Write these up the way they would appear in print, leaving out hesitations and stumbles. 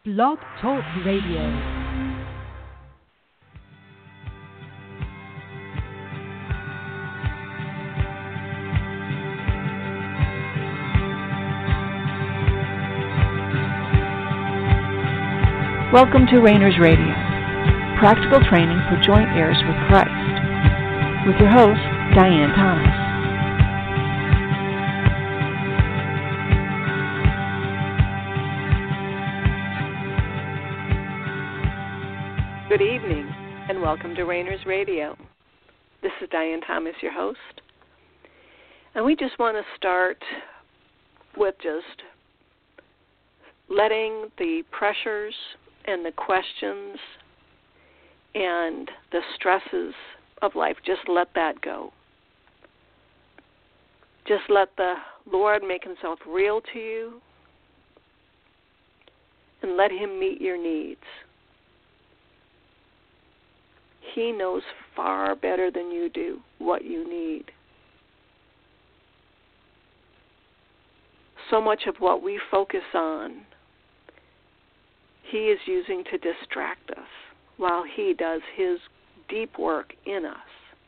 Blog Talk Radio. Welcome to Rainers Radio, practical training for joint heirs with Christ, with your host, Diane Thomas. Good evening, and welcome to Rainers Radio. This is Diane Thomas, your host, and we just want to start with just letting the pressures and the questions and the stresses of life, just let that go. Just let the Lord make himself real to you and let him meet your needs. He knows far better than you do what you need. So much of what we focus on, he is using to distract us while he does his deep work in us.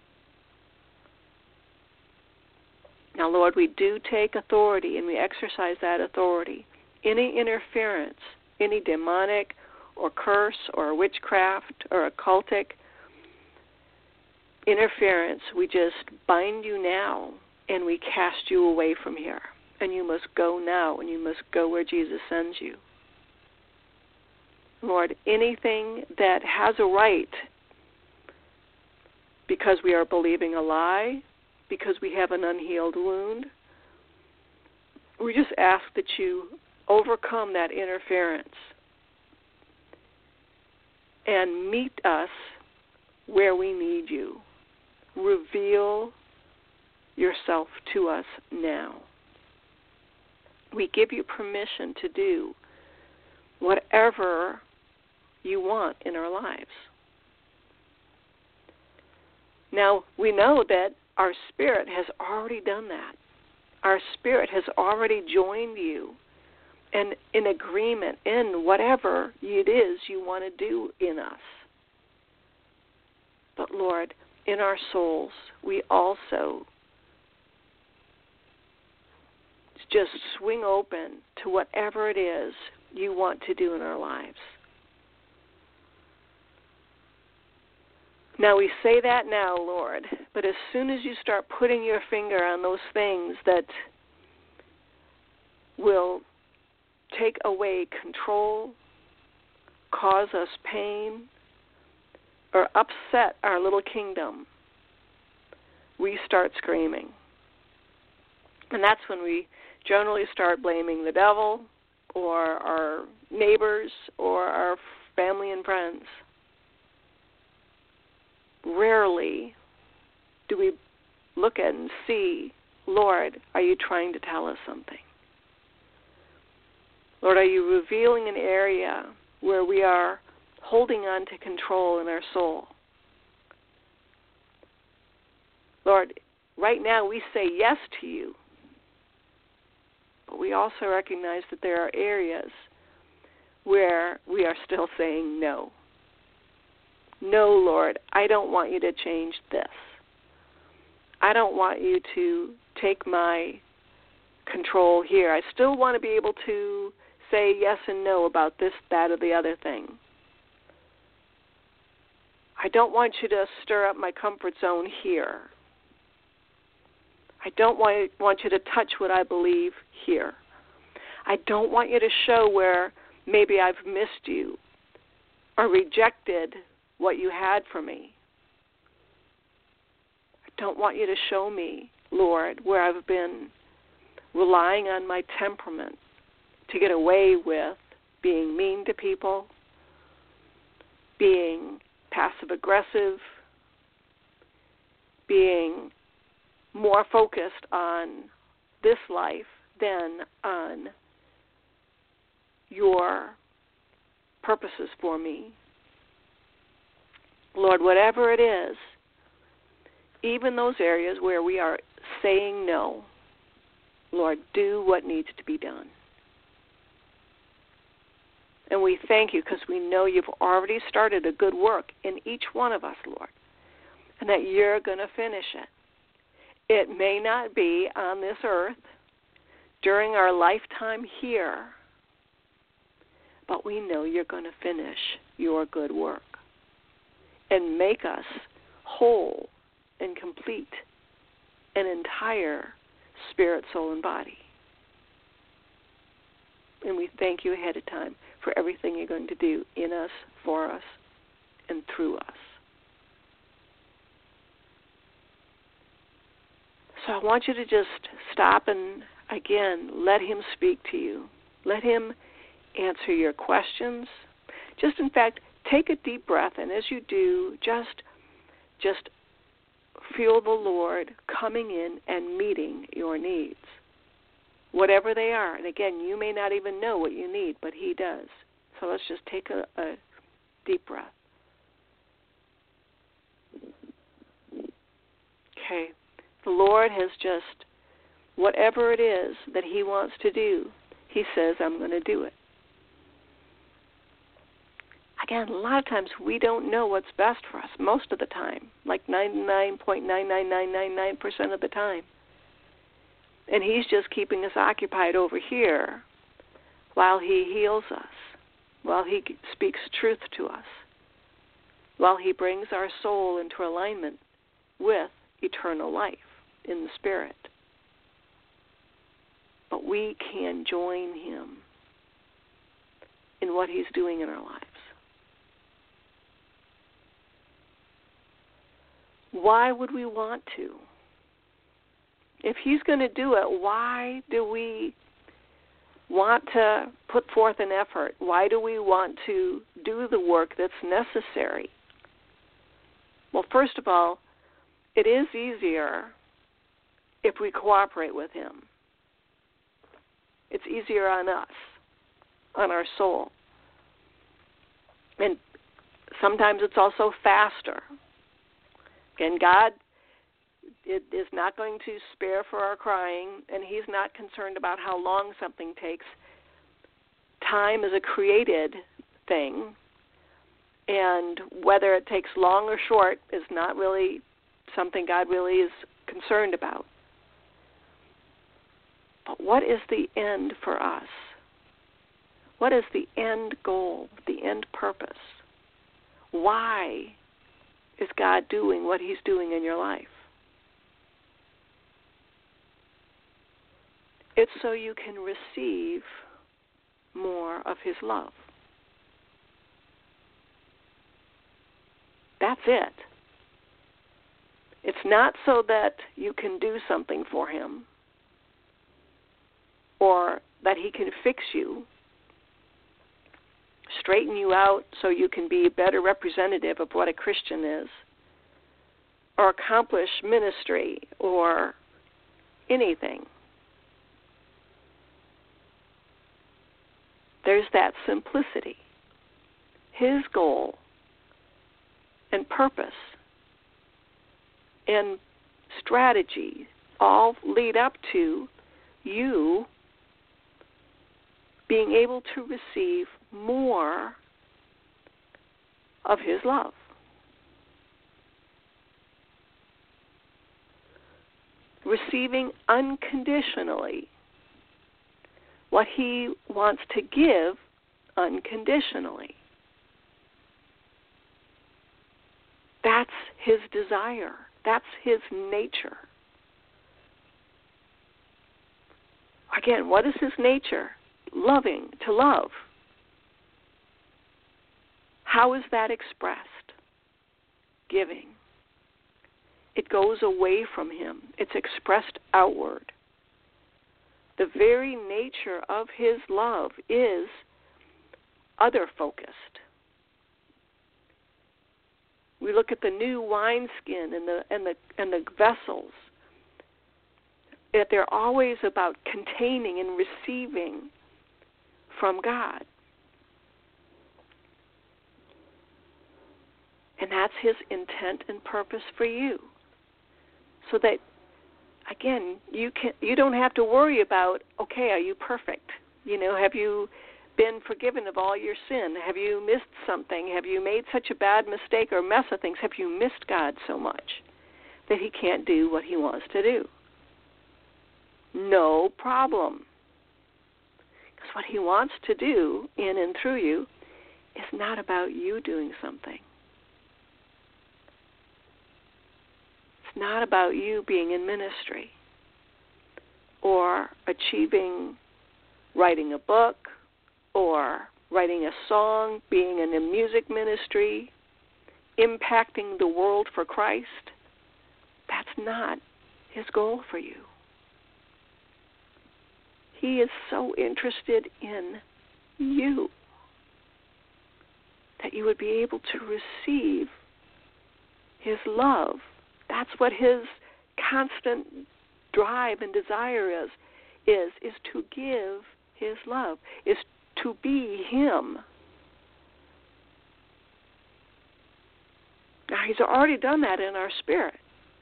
Now, Lord, we do take authority and we exercise that authority. Any interference, any demonic or curse or witchcraft or occultic interference, we just bind you now and we cast you away from here. And you must go now, and you must go where Jesus sends you. Lord, anything that has a right because we are believing a lie, because we have an unhealed wound, we just ask that you overcome that interference and meet us where we need you. Reveal yourself to us now. We give you permission to do whatever you want in our lives. Now, we know that our spirit has already done that. Our spirit has already joined you and in agreement in whatever it is you want to do in us. But Lord, in our souls, we also just swing open to whatever it is you want to do in our lives. Now, we say that now, Lord, but as soon as you start putting your finger on those things that will take away control, cause us pain, or upset our little kingdom, we start screaming. And that's when we generally start blaming the devil or our neighbors or our family and friends. Rarely do we look at and see, Lord, are you trying to tell us something? Lord, are you revealing an area where we are holding on to control in our soul? Lord, right now we say yes to you, but we also recognize that there are areas where we are still saying no. No, Lord, I don't want you to change this. I don't want you to take my control here. I still want to be able to say yes and no about this, that, or the other thing. I don't want you to stir up my comfort zone here. I don't want you to touch what I believe here. I don't want you to show where maybe I've missed you or rejected what you had for me. I don't want you to show me, Lord, where I've been relying on my temperament to get away with being mean to people, being passive-aggressive, being more focused on this life than on your purposes for me. Lord, whatever it is, even those areas where we are saying no, Lord, do what needs to be done. And we thank you because we know you've already started a good work in each one of us, Lord, and that you're going to finish it. It may not be on this earth during our lifetime here, but we know you're going to finish your good work and make us whole and complete and entire spirit, soul, and body. And we thank you ahead of time for everything you're going to do in us, for us, and through us. So I want you to just stop and, again, let him speak to you. Let him answer your questions. Just, in fact, take a deep breath, and as you do, just feel the Lord coming in and meeting your needs, whatever they are. And again, you may not even know what you need, but he does. So let's just take a deep breath. Okay. The Lord has just, whatever it is that he wants to do, he says, I'm going to do it. Again, a lot of times we don't know what's best for us, most of the time, like 99.99999% of the time. And he's just keeping us occupied over here while he heals us, while he speaks truth to us, while he brings our soul into alignment with eternal life in the Spirit. But we can join him in what he's doing in our lives. Why would we want to? If he's going to do it, why do we want to put forth an effort? Why do we want to do the work that's necessary? Well, first of all, it is easier if we cooperate with him. It's easier on us, on our soul. And sometimes it's also faster. And God is not going to spare for our crying, and he's not concerned about how long something takes. Time is a created thing, and whether it takes long or short is not really something God really is concerned about. But what is the end for us? What is the end goal, the end purpose? Why is God doing what he's doing in your life? It's so you can receive more of his love. That's it. It's not so that you can do something for him or that he can fix you, straighten you out so you can be a better representative of what a Christian is, or accomplish ministry or anything. There's that simplicity. His goal and purpose and strategy all lead up to you being able to receive more of his love. Receiving unconditionally what he wants to give unconditionally. That's his desire. That's his nature. Again, what is his nature? Loving, to love. How is that expressed? Giving. It goes away from him. It's expressed outward. The very nature of his love is other-focused. We look at the new wineskin and the vessels. That they're always about containing and receiving from God. And that's his intent and purpose for you. So that, again, you don't have to worry about, okay, are you perfect? You know, have you been forgiven of all your sin? Have you missed something? Have you made such a bad mistake or mess of things? Have you missed God so much that he can't do what he wants to do? No problem. Because what he wants to do in and through you is not about you doing something. It's not about you being in ministry or achieving writing a book or writing a song, being in a music ministry, impacting the world for Christ. That's not his goal for you. He is so interested in you that you would be able to receive his love. That's what his constant drive and desire is to give his love, is to be him. Now, he's already done that in our spirit.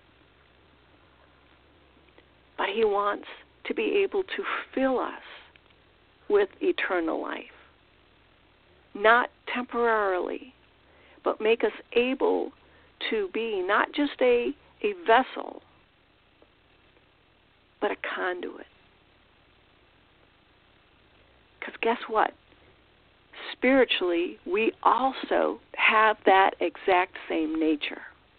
But he wants to be able to fill us with eternal life. Not temporarily, but make us able to be not just a vessel, but a conduit. Because guess what? Spiritually, we also have that exact same nature.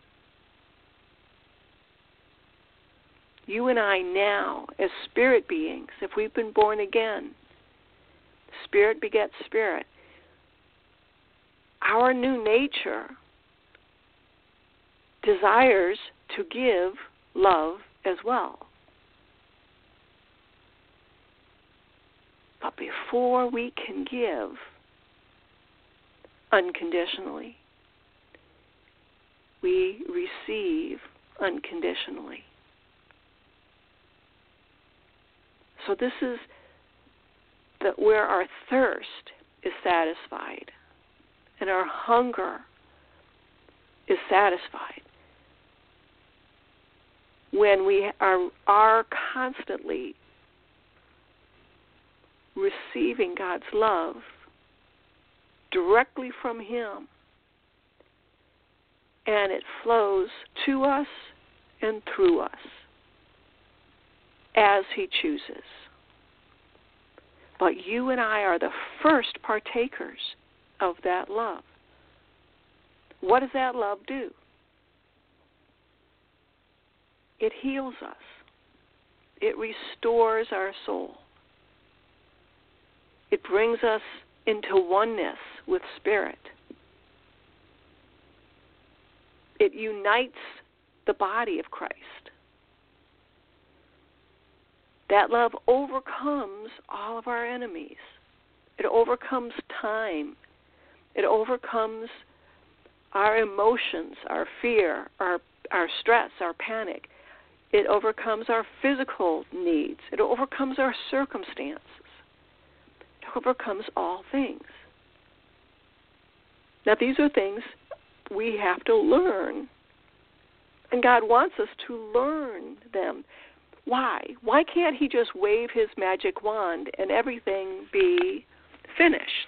You and I now, as spirit beings, if we've been born again, spirit begets spirit, our new nature desires to give love as well. But before we can give unconditionally, we receive unconditionally. So this is where our thirst is satisfied and our hunger is satisfied. When we are constantly receiving God's love directly from him, and it flows to us and through us as he chooses. But you and I are the first partakers of that love. What does that love do? It heals us. It restores our soul. It brings us into oneness with spirit. It unites the body of Christ. That love overcomes all of our enemies. It overcomes time. It overcomes our emotions, our fear, our stress, our panic. It overcomes our physical needs. It overcomes our circumstances. It overcomes all things. Now, these are things we have to learn. And God wants us to learn them. Why? Why can't he just wave his magic wand and everything be finished?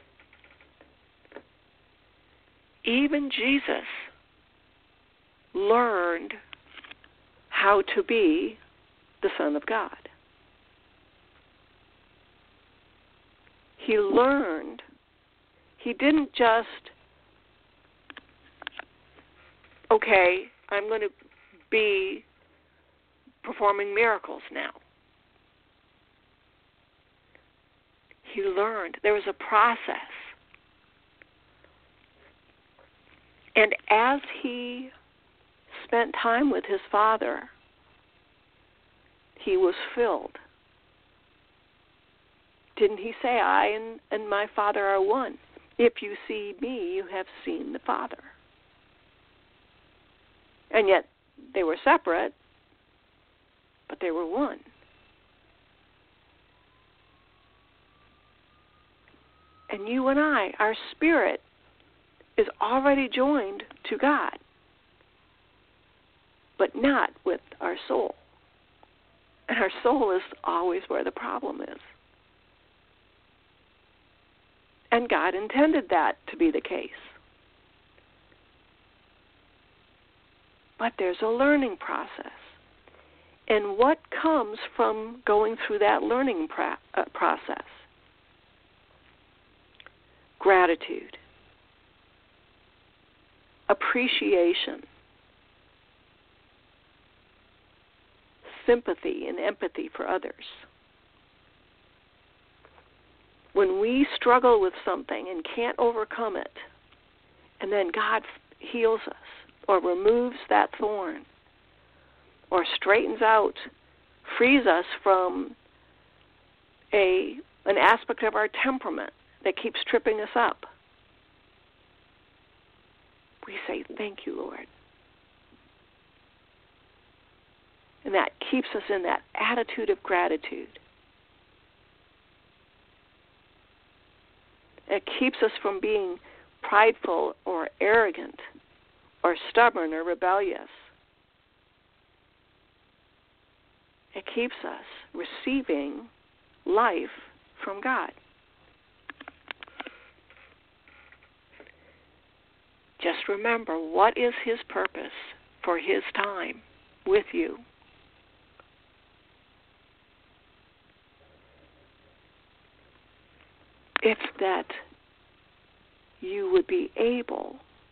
Even Jesus learned how to be the Son of God. He learned. He didn't just, okay, I'm going to be performing miracles now. He learned. There was a process. And as he spent time with his Father, he was filled. Didn't he say, I and my Father are one? If you see me, you have seen the Father. And yet they were separate, but they were one. And you and I, our spirit is already joined to God, but not with our soul. And our soul is always where the problem is. And God intended that to be the case. But there's a learning process. And what comes from going through that learning process? Gratitude, appreciation, sympathy and empathy for others. When we struggle with something and can't overcome it, and then God heals us or removes that thorn or straightens out, frees us from an aspect of our temperament that keeps tripping us up, we say, thank you, Lord. And that keeps us in that attitude of gratitude. It keeps us from being prideful or arrogant or stubborn or rebellious. It keeps us receiving life from God. Just remember, what is His purpose for His time with you? It's that you would be able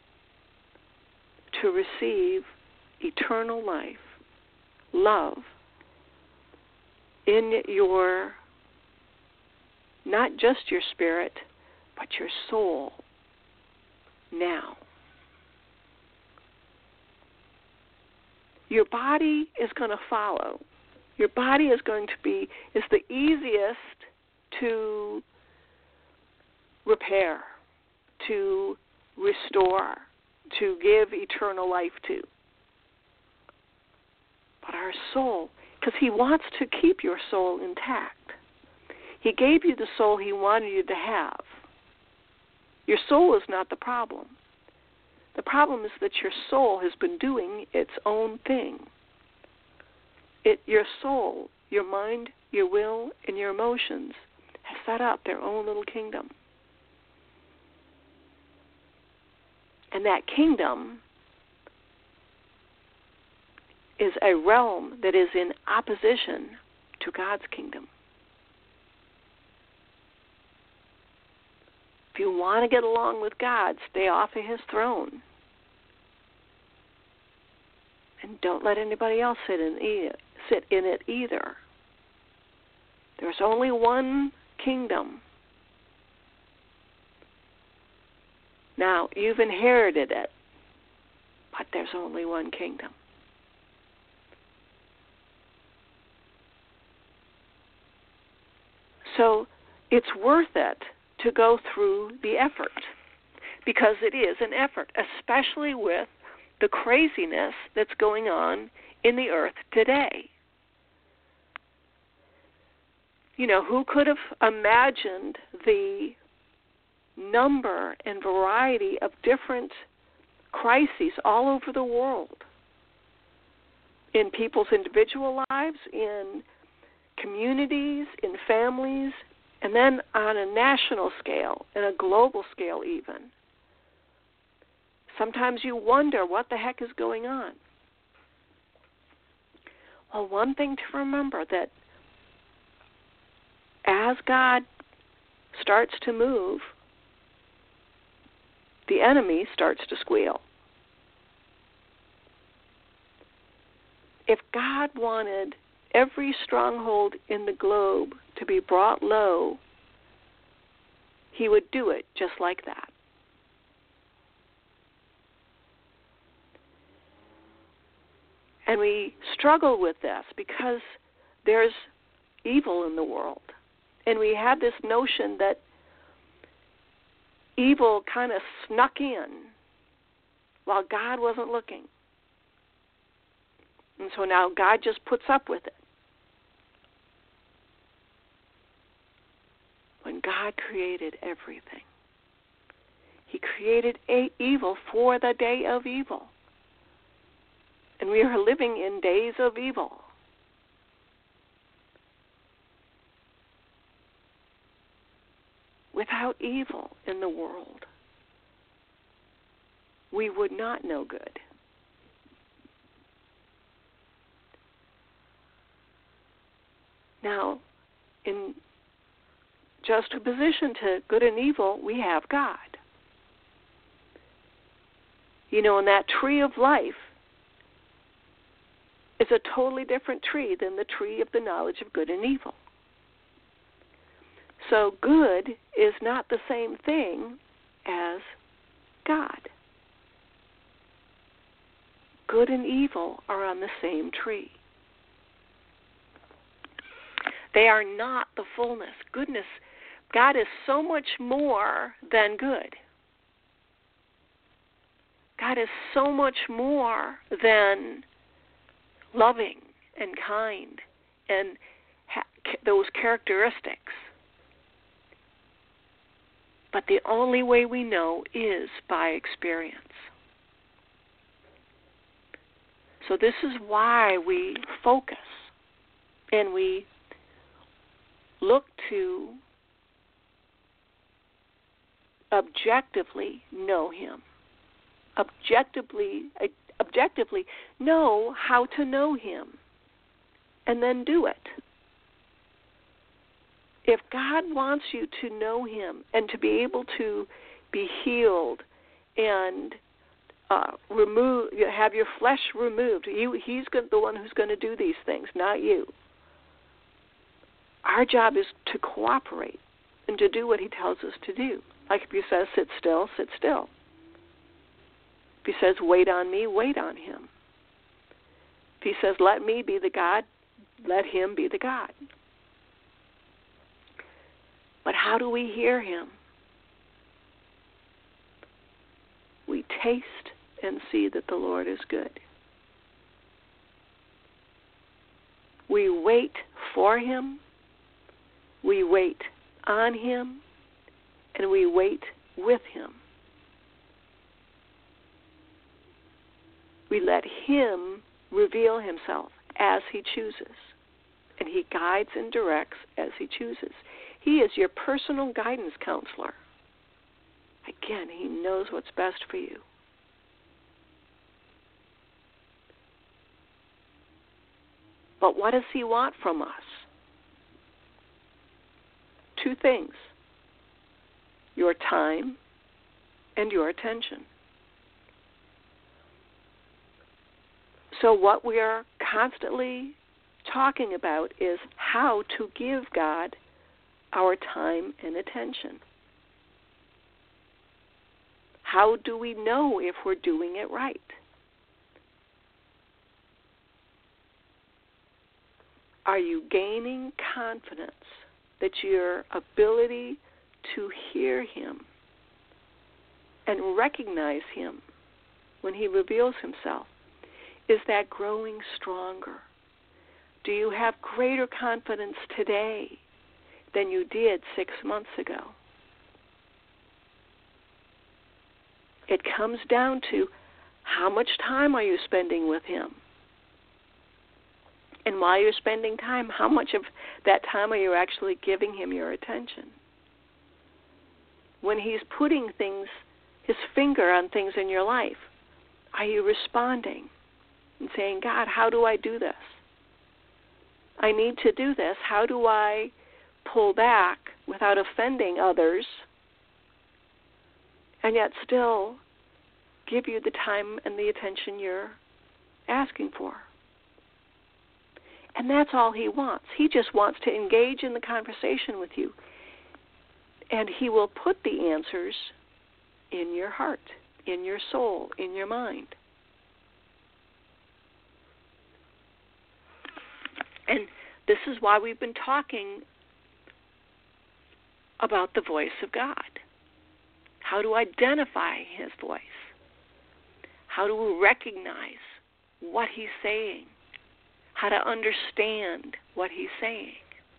to receive eternal life, love, in your, not just your spirit, but your soul now. Your body is going to follow. Your body is going to be, is the easiest to repair, to restore, to give eternal life to. But our soul, because He wants to keep your soul intact. He gave you the soul He wanted you to have. Your soul is not the problem. The problem is that your soul has been doing its own thing. Your soul, your mind, your will, and your emotions have set up their own little kingdom. And that kingdom is a realm that is in opposition to God's kingdom. If you want to get along with God, stay off of His throne. And don't let anybody else sit in it either. There's only one kingdom. Now, you've inherited it, but there's only one kingdom. So it's worth it to go through the effort, because it is an effort, especially with the craziness that's going on in the earth today. You know, who could have imagined the number and variety of different crises all over the world, in people's individual lives, in communities, in families, and then on a national scale, and a global scale even. Sometimes you wonder what the heck is going on. Well, one thing to remember, that as God starts to move, the enemy starts to squeal. If God wanted every stronghold in the globe to be brought low, He would do it just like that. And we struggle with this because there's evil in the world. And we have this notion that evil kind of snuck in while God wasn't looking. And so now God just puts up with it. When God created everything, He created evil for the day of evil. And we are living in days of evil. Without without evil in the world, we would not know good. Now, in juxtaposition to good and evil, we have God. You know, and that tree of life is a totally different tree than the tree of the knowledge of good and evil. So good is not the same thing as God. Good and evil are on the same tree. They are not the fullness. Goodness, God is so much more than good. God is so much more than loving and kind and those characteristics. But the only way we know is by experience. So this is why we focus and we look to objectively know Him. Objectively know how to know Him, and then do it. If God wants you to know Him and to be able to be healed and have your flesh removed, He's the one who's going to do these things, not you. Our job is to cooperate and to do what He tells us to do. Like if He says, sit still, sit still. If He says, wait on me, wait on Him. If He says, let me be the God, let Him be the God. But how do we hear Him? We taste and see that the Lord is good. We wait for Him, we wait on Him, and we wait with Him. We let Him reveal Himself as He chooses, and He guides and directs as He chooses. He is your personal guidance counselor. Again, He knows what's best for you. But what does He want from us? Two things: your time and your attention. So what we are constantly talking about is how to give God our time and attention. How do we know if we're doing it right? Are you gaining confidence that your ability to hear Him and recognize Him when He reveals Himself, is that growing stronger? Do you have greater confidence today than you did 6 months ago? It comes down to how much time are you spending with Him? And while you're spending time, how much of that time are you actually giving Him your attention? When He's putting things, His finger on things in your life, are you responding and saying, God, how do I do this? I need to do this. How do I pull back without offending others and yet still give you the time and the attention you're asking for? And that's all He wants. He just wants to engage in the conversation with you. And He will put the answers in your heart, in your soul, in your mind. And this is why we've been talking about the voice of God. How to identify His voice. How to recognize what He's saying. How to understand what He's saying.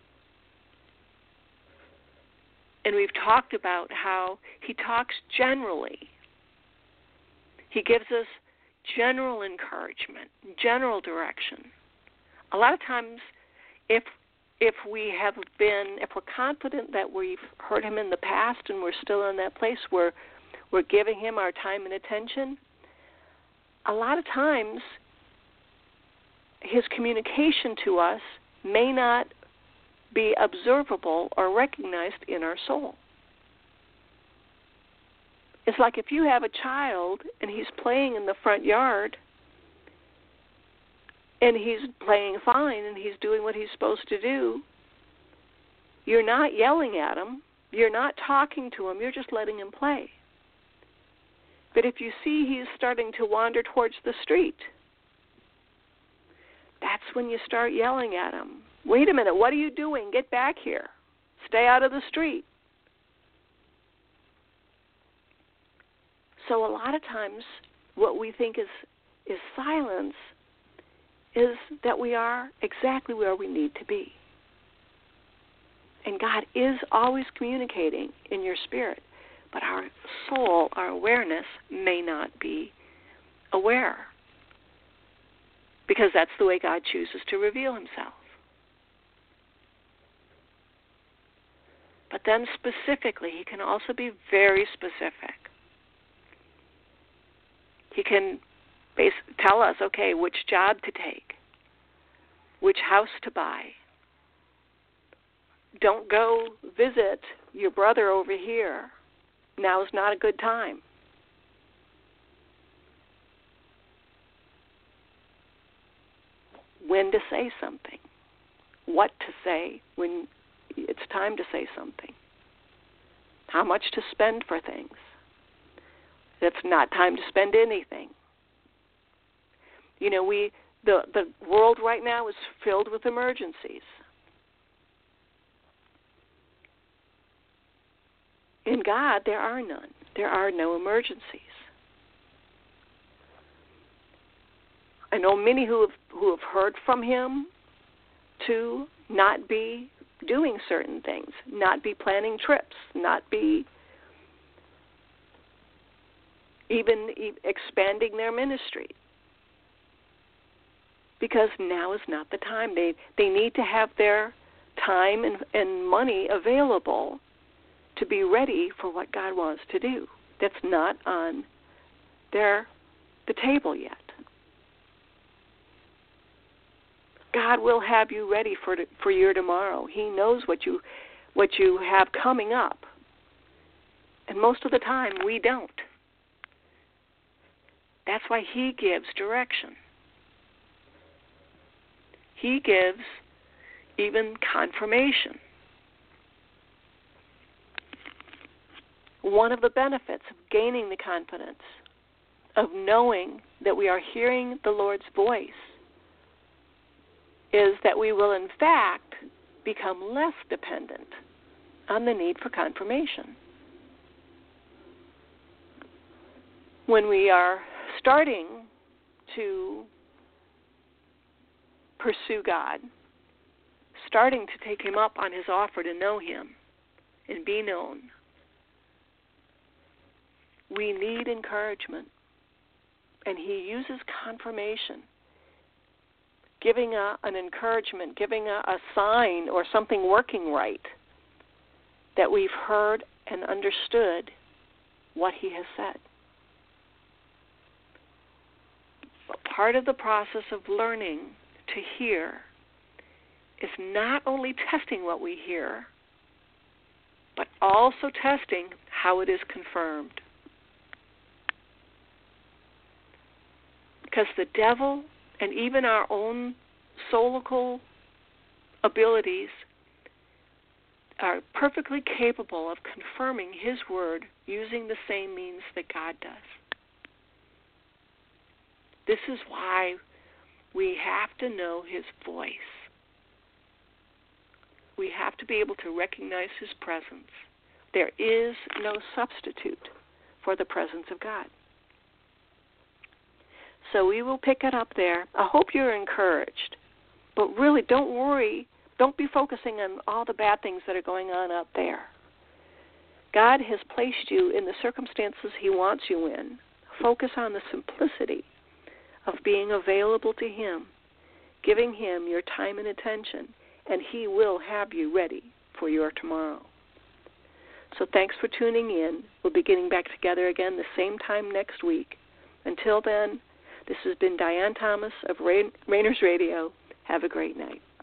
And we've talked about how He talks generally. He gives us general encouragement, general direction. A lot of times, if if we're confident that we've heard him in the past and we're still in that place where we're giving him our time and attention, a lot of times his communication to us may not be observable or recognized in our soul. It's like if you have a child and he's playing in the front yard and he's playing fine and he's doing what he's supposed to do, you're not yelling at him, you're not talking to him, you're just letting him play. But if you see he's starting to wander towards the street, that's when you start yelling at him. Wait a minute, what are you doing? Get back here. Stay out of the street. So a lot of times what we think is silence is that we are exactly where we need to be. And God is always communicating in your spirit, but our soul, our awareness, may not be aware, because that's the way God chooses to reveal himself. But then specifically, he can also be very specific. He can tell us, okay, which job to take, which house to buy. Don't go visit your brother over here. Now is not a good time. When to say something, what to say when it's time to say something, how much to spend for things. It's not time to spend anything. You know, the world right now is filled with emergencies. In God, there are none. There are no emergencies. I know many who have heard from him to not be doing certain things, not be planning trips, not be even expanding their ministry, because now is not the time. They need to have their time and money available to be ready for what God wants to do. That's not on the table yet. God will have you ready for your tomorrow. He knows what you have coming up. And most of the time, we don't. That's why he gives direction. He gives even confirmation. One of the benefits of gaining the confidence, of knowing that we are hearing the Lord's voice, is that we will in fact become less dependent on the need for confirmation. When we are starting to pursue God, starting to take him up on his offer to know him and be known, we need encouragement. And he uses confirmation, giving an encouragement, giving a sign or something working right, that we've heard and understood what he has said. But part of the process of learning to hear is not only testing what we hear, but also testing how it is confirmed. Because the devil and even our own soulical abilities are perfectly capable of confirming his word using the same means that God does. This is why we have to know his voice. We have to be able to recognize his presence. There is no substitute for the presence of God. So we will pick it up there. I hope you're encouraged. But really, don't worry. Don't be focusing on all the bad things that are going on out there. God has placed you in the circumstances he wants you in. Focus on the simplicity of being available to him, giving him your time and attention, and He will have you ready for your tomorrow. So thanks for tuning in. We'll be getting back together again the same time next week. Until then, this has been Diane Thomas of Rainers Radio. Have a great night.